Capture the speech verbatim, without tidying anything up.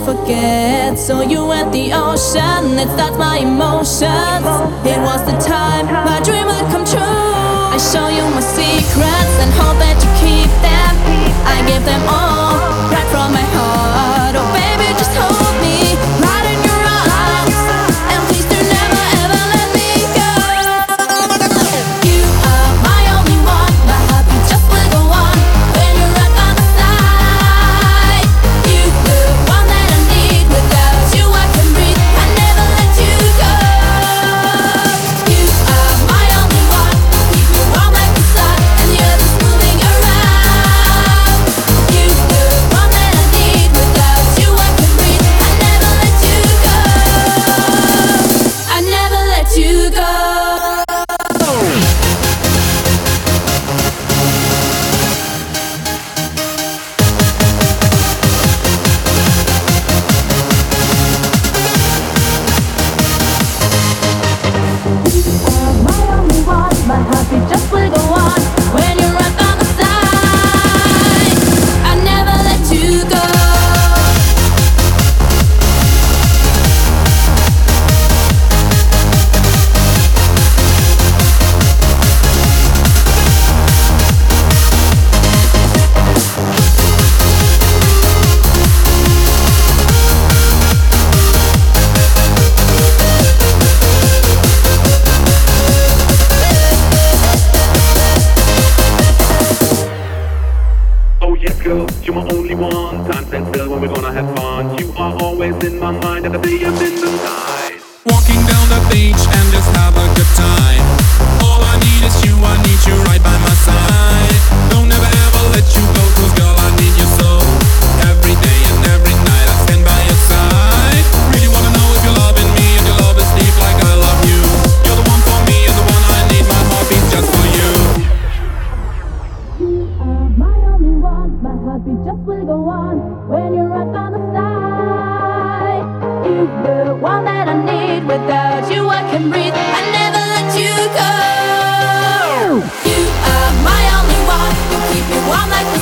forget. So you at the ocean, it starts my emotions. It was the time my dream would come true. I show you my secrets and hope that you keep them. I give them all right from my heart. Oh baby, just hold me right in your arms, and please do never ever let me go. You are my only one, my heartbeat just will go on when you're right by my side. You the one that I need, without you I can breathe. I never let you go. You are my only one, keep me warm like the sun, and the earth is moving around. You the one that I need, without you I can breathe. I never let you go. I never let you go. My only one, my heartbeat just will go on when you're right by my side. I never let you go. Oh yes, girl, you're my only one. Time stands still when we're gonna have fun. You are always in my mind, like a day up in the sky. Walking down the beach and just have a good time. All I need is you, I need you right by my side. Don't ever ever let you go, cause girl I need you so. Every day and every night I stand by your side. Really wanna know if you're loving me and your love is deep like I love you. You're the one for me and the one I need, my heart beats just for you. You are my only one, my heartbeat just will go on when you're right by my side. You the one that I need, without you I can breathe. I never let you go. You are my only one, you keep me warm like